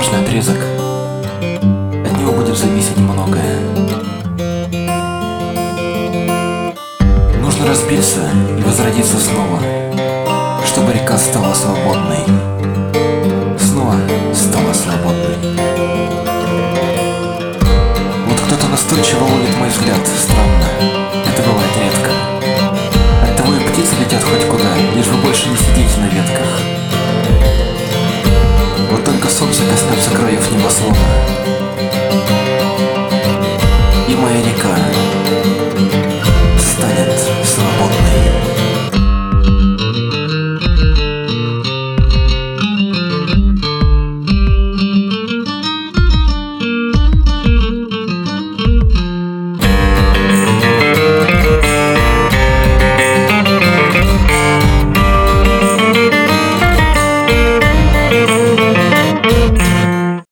важный отрезок. От него будет зависеть многое. Нужно разбиться и возродиться снова, чтобы река стала свободной. Снова стала свободной. Вот кто-то настойчиво ловит мой взгляд. Странно, это бывает редко. Оттого и птицы летят хоть куда.